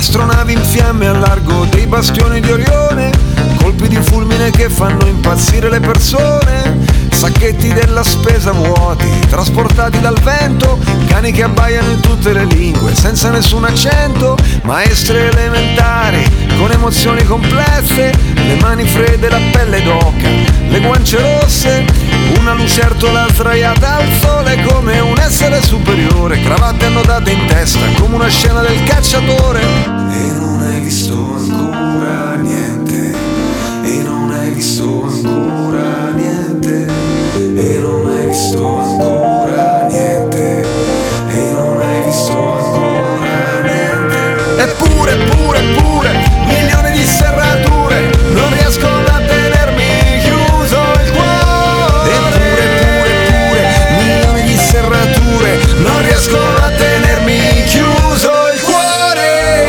astronavi in fiamme al largo dei bastioni di Orione, colpi di fulmine che fanno impazzire le persone, sacchetti della spesa vuoti, trasportati dal vento, cani che abbaiano in tutte le lingue, senza nessun accento, maestre elementari, con emozioni complesse, le mani fredde, la pelle d'oca, le guance rosse, una lucertola sdraiata al sole come un essere superiore, cravatte annodate in testa come una scena del cacciatore. E non hai visto ancora niente, e non hai visto ancora niente, e non hai visto ancora niente, e non hai visto ancora niente. Eppure, pure, milioni di serrature, non riesco a tenermi chiuso il cuore. Eppure, milioni di serrature, non riesco a tenermi chiuso il cuore.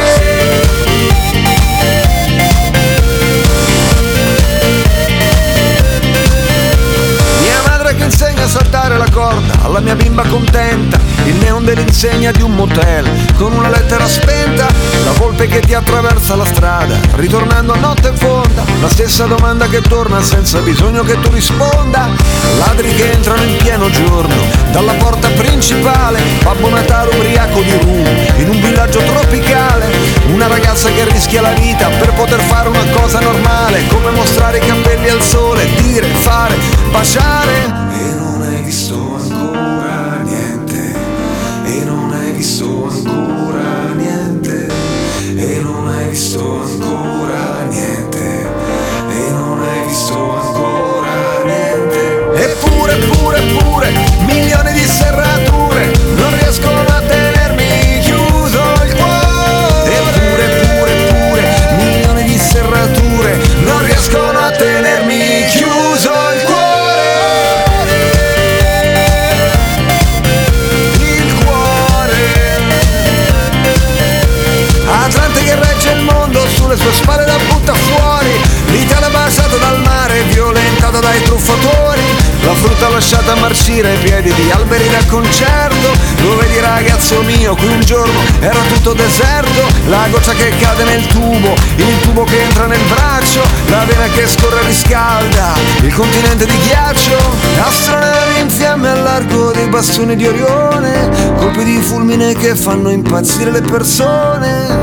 Mia madre che insegna a saltare la corda alla mia bimba contenta, il neon dell'insegna di un motel con una lettera spenta, la volpe che ti attraversa la strada ritornando a notte fonda, la stessa domanda che torna senza bisogno che tu risponda, ladri che entrano in pieno giorno dalla porta principale, Babbo Natale ubriaco di rum in un villaggio tropicale, una ragazza che rischia la vita per poter fare una cosa normale come mostrare i capelli al sole, dire, fare, baciare. E non hai visto ancora niente, e non hai visto ancora niente, e non hai visto ancora niente, e non hai visto ancora niente. Eppure, pure, milioni di serrature, non riescono a tenermi chiuso il cuore. Eppure, milioni di serrature, non riescono a tenermi chiuso il cuore. Atlante che regge il mondo sulle sue spalle da butta fuori, l'Italia baciata dal mare, violentata dai truffatori, la frutta lasciata marcire ai piedi di alberi da concerto, lo vedi ragazzo mio, qui un giorno era tutto deserto, la goccia che cade nel tubo, il tubo che entra nel braccio, la vena che scorre e riscalda, il continente di ghiaccio, astronavi in fiamme al largo dei bastoni di Orione, colpi di fulmine che fanno impazzire le persone,